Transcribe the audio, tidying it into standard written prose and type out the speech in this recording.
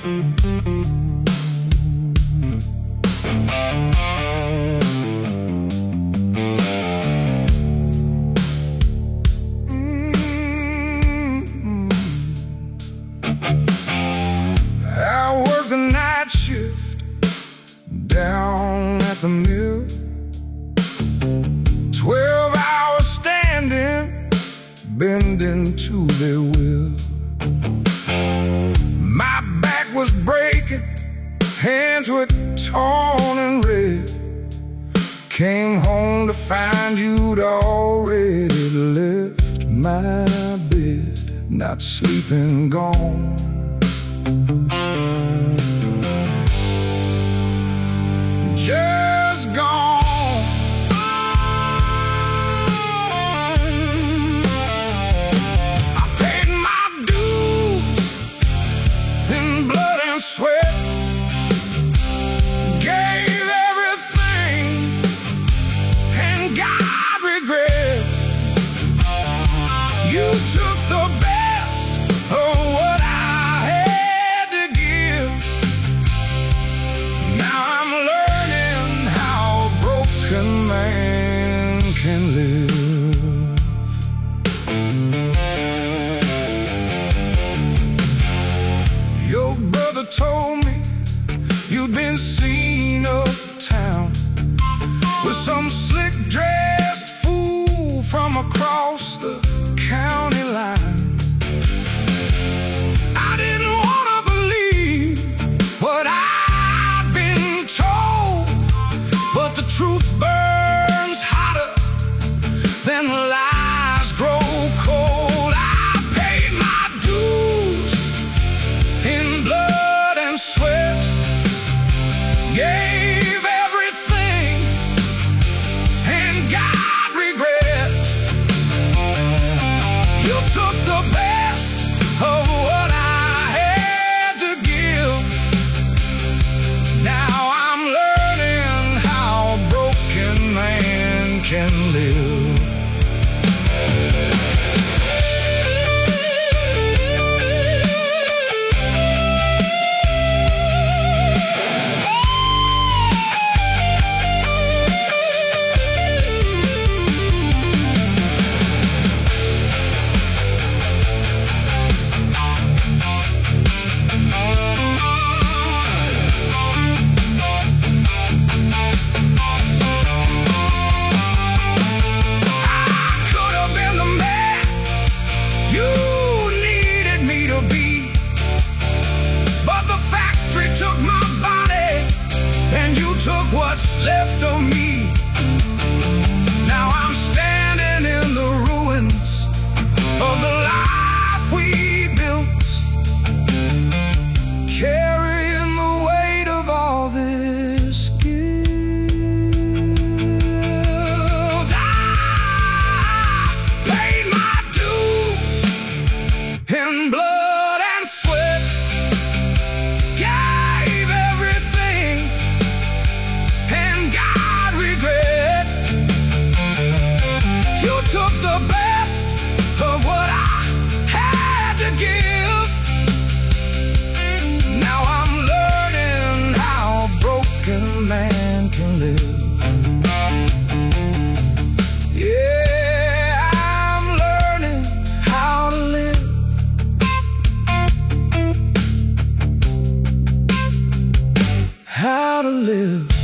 I worked the night shift down at the mill, 12 hours standing, bending to their will. My back was breaking, hands were torn and red. Came home to find you'd already left my bed, not sleeping, gone. Just gone. I paid my dues in blood and sweat, gave everything and got regret. You took the best of what I had to give. Now I'm learning how a broken man can live. Your brother told me you'd been seen uptown with some slick-dressed fool from across the county line. I didn't want to believe what I'd been told, but the truth burns hotter than the lies grow cold. I paid my dues in blood and sweat, gave everything and got regret. You took the best of what I had to give. Now I'm learning how a broken man can live. What's left of me. Now I'm standing in the ruins of the life we built, carrying the weight of all this guilt. I paid my dues in blood and sweat, gave everything and got regret. You took the best of what I had to give. Now I'm learning how a broken man can live. Yeah, I'm learning how to live. How to live.